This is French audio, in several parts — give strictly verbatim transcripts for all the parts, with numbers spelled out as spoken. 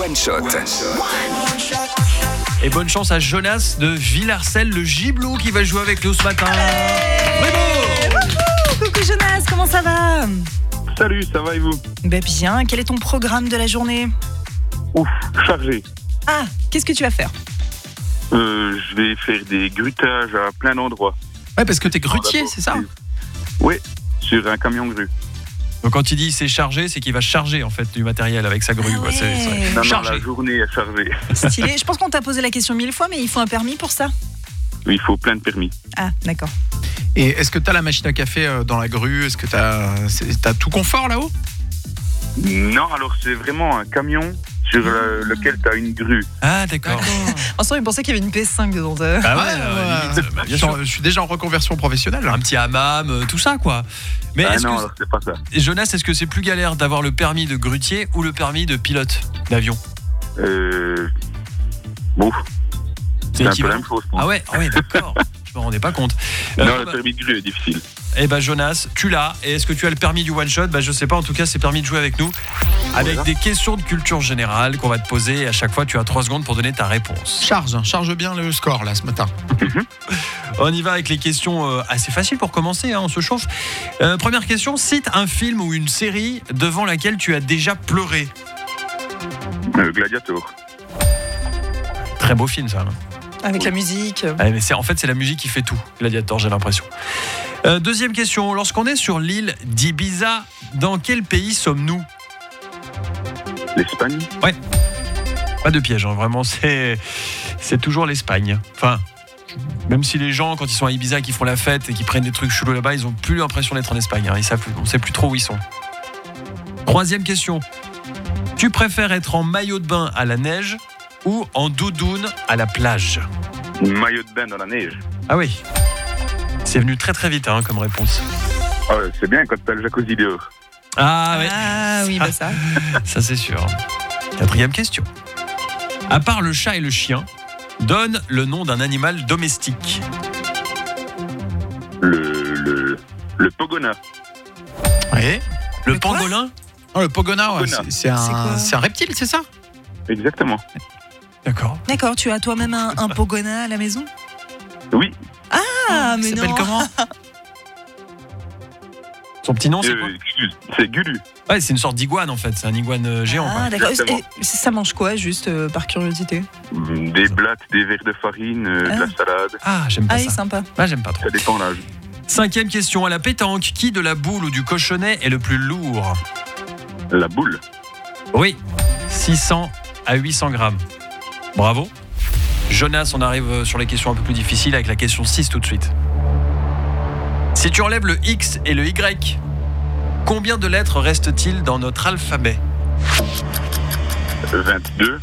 One Shot. Et bonne chance à Jonas de Villarcel, le Giblou, qui va jouer avec nous ce matin. Hey Coucou Jonas, comment ça va? Salut, ça va et vous? Ben bien, quel est ton programme de la journée? Ouf, chargé. Ah, qu'est-ce que tu vas faire? Euh, je vais faire des grutages à plein d'endroits. Ouais, parce que t'es grutier, c'est ça? Oui, sur un camion grue. Donc quand il dit c'est chargé, c'est qu'il va charger en fait du matériel avec sa grue. Ah quoi. C'est, c'est... ouais. Non, non, Chargé. la journée est chargée. Stylé. Je pense qu'on t'a posé la question mille fois, mais il faut un permis pour ça? Il faut plein de permis. Ah, d'accord. Et est-ce que tu as la machine à café dans la grue? Est-ce que tu as tout confort là-haut? Non, alors c'est vraiment un camion sur le- lequel tu as une grue. Ah d'accord. En soi, il pensait qu'il y avait une P S cinq dedans. euh. Ah ouais, Ouais, euh, ouais. limite, bah, je, bien suis sûr. en- je suis déjà en reconversion professionnelle. Un petit hammam, euh, tout ça quoi. Mais Ah est-ce non, que alors c'est pas ça. Jonas, est-ce que c'est plus galère d'avoir le permis de grutier ou le permis de pilote d'avion? Euh... Bon, c'est un peu la équivalent. même chose. je pense. Ah ouais, ah ouais, d'accord. Je me rendais pas compte. Non, Euh, le bah, permis de grue est difficile. Eh ben Jonas, tu l'as. Et est-ce que tu as le permis du one shot? Bah je sais pas. En tout cas, c'est permis de jouer avec nous, avec Voilà. des questions de culture générale qu'on va te poser. Et à chaque fois, tu as trois secondes pour donner ta réponse. Charge, hein, charge bien le score là ce matin. On y va avec les questions euh, assez faciles pour commencer. Hein, on se chauffe. Euh, première question. Cite un film ou une série devant laquelle tu as déjà pleuré. Euh, Gladiator. Très beau film, ça. Hein. Avec la musique. Ouais, mais c'est, en fait, c'est la musique qui fait tout. Gladiator, j'ai l'impression. Euh, deuxième question. Lorsqu'on est sur l'île d'Ibiza, dans quel pays sommes-nous? L'Espagne. Pas de piège, hein, vraiment, c'est, c'est toujours l'Espagne. Enfin, même si les gens, quand ils sont à Ibiza, qui font la fête et qui prennent des trucs chelous là-bas, ils ont plus l'impression d'être en Espagne. Hein, ils savent, on sait plus trop où ils sont. Troisième question. Tu préfères être en maillot de bain à la neige ou en doudoune à la plage? Maillot de bain dans la neige. Ah oui. C'est venu très très vite hein, comme réponse. Ah ouais, c'est bien quand t'as le jacuzzi dehors. Ah ouais. Ah oui, bah ça. Ça c'est sûr. Quatrième question. À part le chat et le chien, donne le nom d'un animal domestique. Le, le, le pogona. Oui. Le Le quoi pangolin? Oh, le pogona, ouais, Pogona. c'est, c'est C'est quoi un, c'est un reptile, c'est ça? Exactement. D'accord. D'accord, tu as toi-même un, un pogona à la maison? Oui. Ah, mais Il s'appelle non. comment? Son petit nom c'est quoi? Euh, excuse, c'est Gulu. Ouais, c'est une sorte d'iguane en fait, c'est un iguane euh, géant. Ah, quoi. d'accord. Exactement. Et ça mange quoi, juste euh, par curiosité? Des blattes, des verres de farine, euh, de la Ah. salade. Ah, j'aime pas Ah oui, ça. sympa. Ah, j'aime pas trop. Ça dépend l'âge. Cinquième question. À la pétanque, qui de la boule ou du cochonnet est le plus lourd? La boule. Oui, six cents à huit cents grammes. Bravo. Jonas, on arrive sur les questions un peu plus difficiles avec la question six tout de suite. Si tu enlèves le X et le Y, combien de lettres reste-t-il dans notre alphabet? vingt-deux.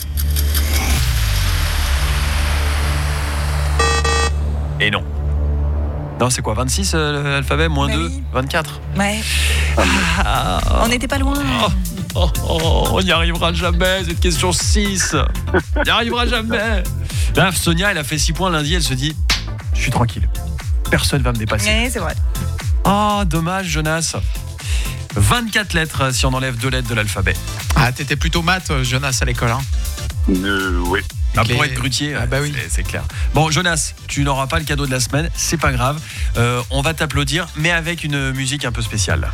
Et non. Non, c'est quoi, vingt-six euh, l'alphabet, moins Bah deux, oui. vingt-quatre? Ouais, Ah, on n'était pas loin. oh, oh, on n'y arrivera jamais, cette question six. On n'y arrivera jamais. Là, Sonia, elle a fait six points lundi, elle se dit, je suis tranquille. Personne va me dépasser. Ouais, c'est vrai. Oh, dommage, Jonas. vingt-quatre lettres si on enlève deux lettres de l'alphabet. Ah, t'étais plutôt maths, Jonas, à l'école, hein? Euh, oui. Ah, Les- pour être grutier, Ah bah oui. c'est, c'est clair. Bon, Jonas, tu n'auras pas le cadeau de la semaine, c'est pas grave. Euh, on va t'applaudir, mais avec une musique un peu spéciale.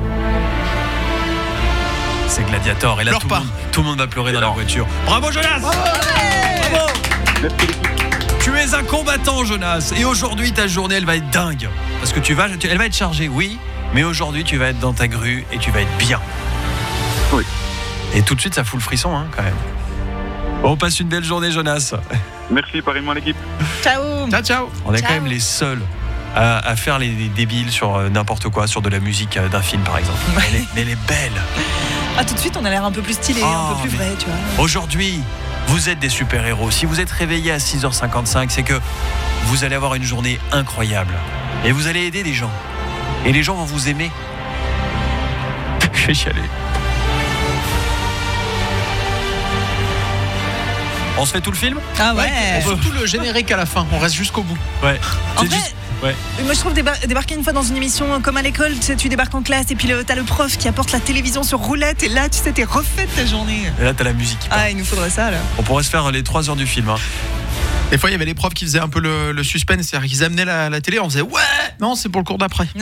C'est Gladiator, et là, Pleure tout le, pas. monde, tout le monde va pleurer dans la voiture. Bravo, Jonas! Bravo! Merci l'équipe. Tu es un combattant, Jonas, et aujourd'hui, ta journée, elle va être dingue. Parce que tu vas, tu- elle va être chargée, oui, mais aujourd'hui, tu vas être dans ta grue et tu vas être bien. Oui. Et tout de suite, ça fout le frisson, hein, quand même. Bon, passe une belle journée, Jonas. Merci, pareillement l'équipe. Ciao. Ciao, ciao. On est Ciao. quand même les seuls à, à faire les, les débiles sur euh, n'importe quoi, sur de la musique euh, d'un film, par exemple. Mais elle est, mais elle est belle. Ah, tout de suite, on a l'air un peu plus stylé, Oh, un peu plus mais- vrai, tu vois. Aujourd'hui, vous êtes des super-héros. Si vous êtes réveillé à six heures cinquante-cinq, c'est que vous allez avoir une journée incroyable. Et vous allez aider des gens. Et les gens vont vous aimer. Je vais chialer. On se fait tout le film? Ah ouais. Et surtout le générique à la fin, on reste jusqu'au bout. Ouais. En C'est vrai, juste- Ouais. Et moi je trouve débar- débarquer une fois dans une émission comme à l'école, tu sais, tu débarques en classe et puis le, t'as le prof qui apporte la télévision sur roulette et là tu sais t'es refait ta journée. Et là, t'as la musique qui part. Ah, il nous faudrait ça là. On pourrait se faire les trois heures du film. Hein. Des fois, il y avait les profs qui faisaient un peu le, le suspense, c'est-à-dire qu'ils amenaient la, la télé, on faisait ouais, non, c'est pour le cours d'après.